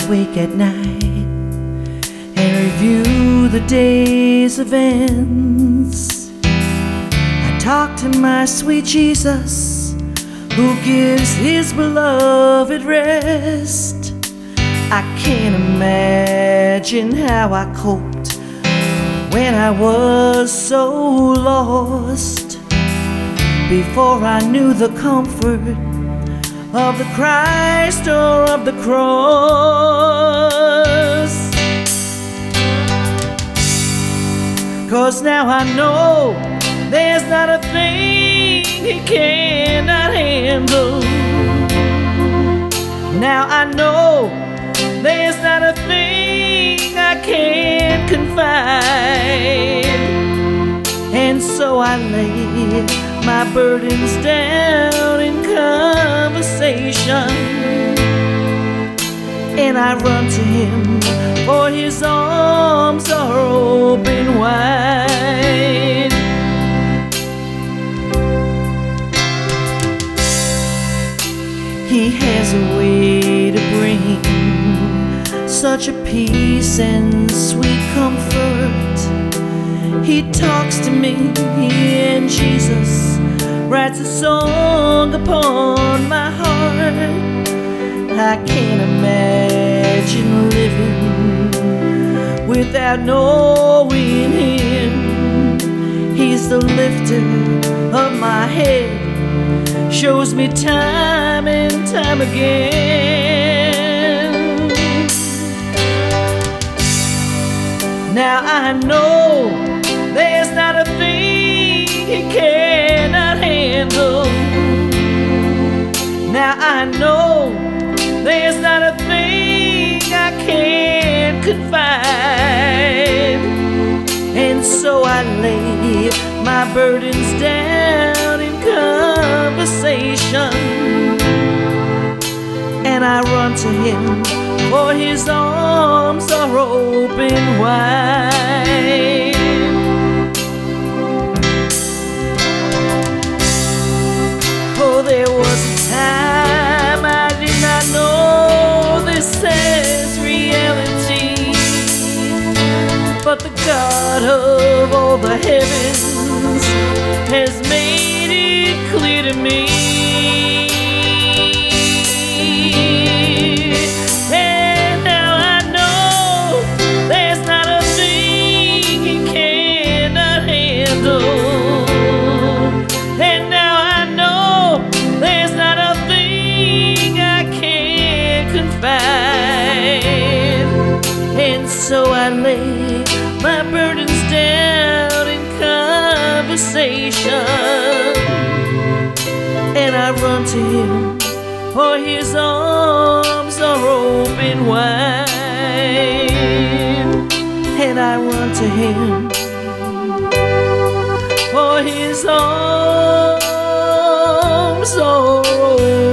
awake at night and review the day's events. I talk to my sweet Jesus, who gives his beloved rest. I can't imagine how I coped when I was so lost, before I knew the comfort of the Christ or of the cross. 'Cause now I know there's not a thing he cannot handle. Now I know there's not a thing I can't confide. And so I lay my burdens down in conversation, and I run to him, for his arms are open wide. He has a way to bring such a peace and sweet comfort. He talks to me, and Jesus writes a song upon my heart. I can't imagine living without knowing him. He's the lifter of my head, shows me time and time again. Now I know there's not a thing he cannot handle. Now I know there's not a thing I can't confide. And so I lay my burdens down in conversation, and I run to him, for his arms are open wide. Oh, there was a time I did not know this as reality, but the God of all the heavens has made it clear to me. And now I know there's not a thing he cannot handle. And now I know there's not a thing I can't confide. And so I lay my burdens down in conversation, and I run to him, for his arms are open wide. And I run to him, for his arms are open